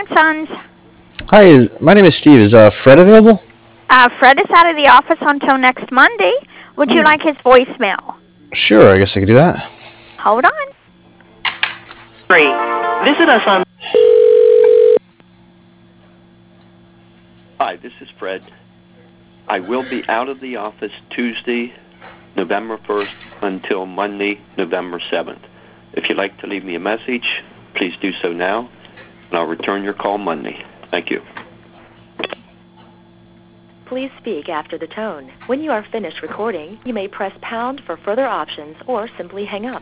Sons. Hi, my name is Steve. Is Fred available? Fred is out of the office until next Monday. Would you like his voicemail? Sure, I guess I could do that. Hold on. 3. Visit us on... Hi, this is Fred. I will be out of the office Tuesday, November 1st until Monday, November 7th. If you'd like to leave me a message, please do so now, and I'll return your call Monday. Thank you. Please speak after the tone. When you are finished recording, you may press pound for further options or simply hang up.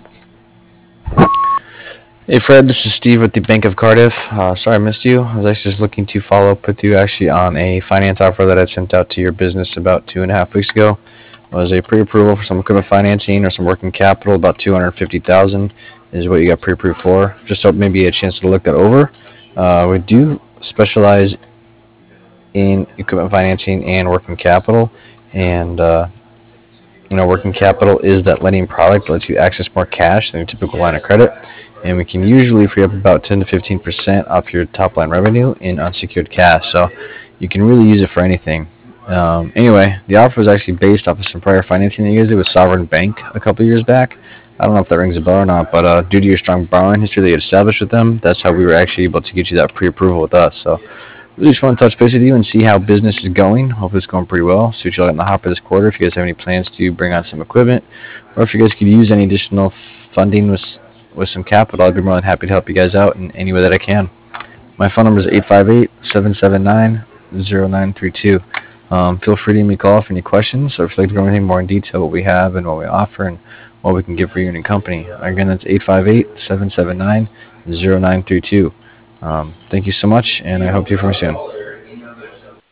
Hey Fred, this is Steve with the Bank of Cardiff. Sorry I missed you. I was actually just looking to follow up with you actually on a finance offer that I sent out to your business about 2.5 weeks ago. It was a pre-approval for some equipment financing or some working capital. About $250,000 is what you got pre-approved for. Just hope maybe a chance to look that over. We do specialize in equipment financing and working capital, and working capital is that lending product that lets you access more cash than your typical line of credit, and we can usually free up about 10 to 15% off your top line revenue in unsecured cash, so you can really use it for anything. Anyway, the offer was actually based off of some prior financing that you guys did with Sovereign Bank a couple years back. I don't know if that rings a bell or not, but due to your strong borrowing history that you had established with them, that's how we were actually able to get you that pre-approval with us. So really just want to touch base with you and see how business is going. Hopefully it's going pretty well. See what you got in the hopper this quarter. If you guys have any plans to bring on some equipment, or if you guys could use any additional funding with some capital, I'd be more than happy to help you guys out in any way that I can. My phone number is 858-779-0932. Feel free to give me a call for any questions, or if you'd like to go anything more in detail what we have and what we offer and what we can give for you and your company. Again, that's 858-779-0932. Thank you so much, and I hope to hear from you soon.